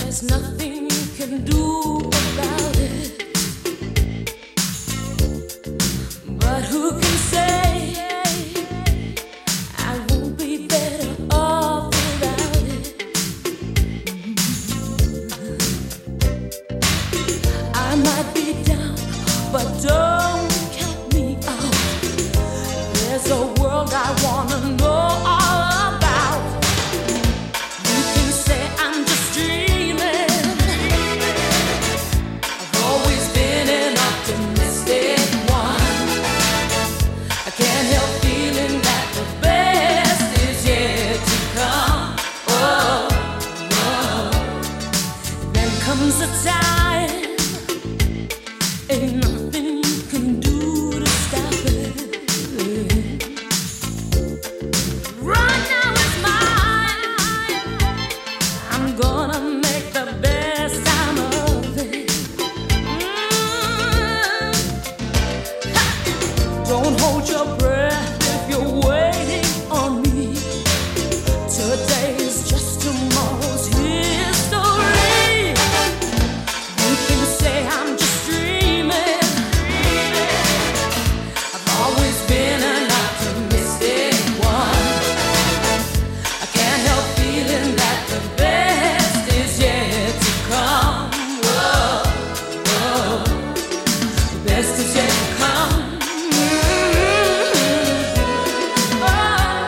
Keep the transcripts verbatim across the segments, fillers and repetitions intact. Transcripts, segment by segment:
There's nothing you can do about it. But who can say I won't be better off without it? I might be down, but don't count me out. There's a world I wanna know all about. You can say I'm just dreaming. I've always been an optimistic one. I can't help feeling that the best is yet to come. Oh, oh. Then comes a time, ain't nothing you can do to stop it. Right now it's mine. I'm gonna make the best time of it. Mm. Ha! Don't hold your breath if you're waiting on me. Today is just tomorrow's history. You can say I'm just dreaming. I've always been an optimistic one. I can't help feeling that the best is yet to come. Whoa, whoa. The best is yet to come. Mm-hmm. Oh,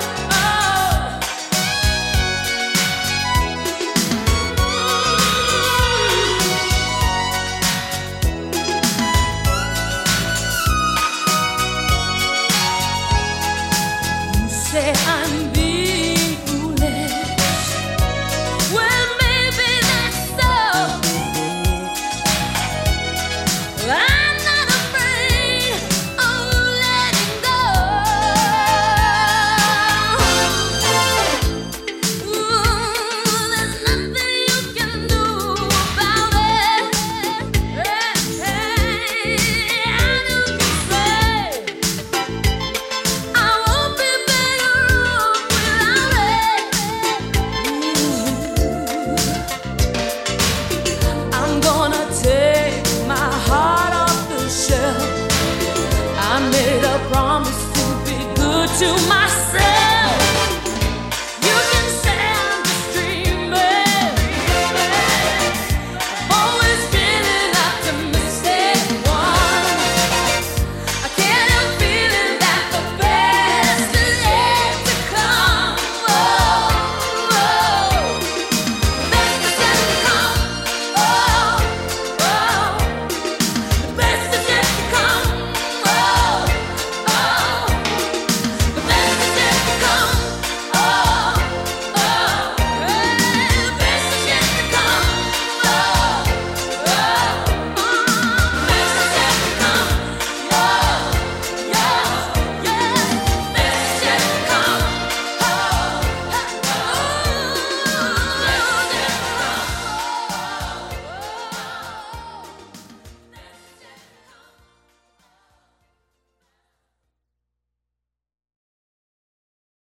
You say I'm being foolish. Well, maybe that's so. I'm not afraid of letting go. Ooh, there's nothing you can do about it. Hey, hey, and you can say I won't be better off without it. I'm gonna take my heart off the shelf. I made a promise to be good to myself.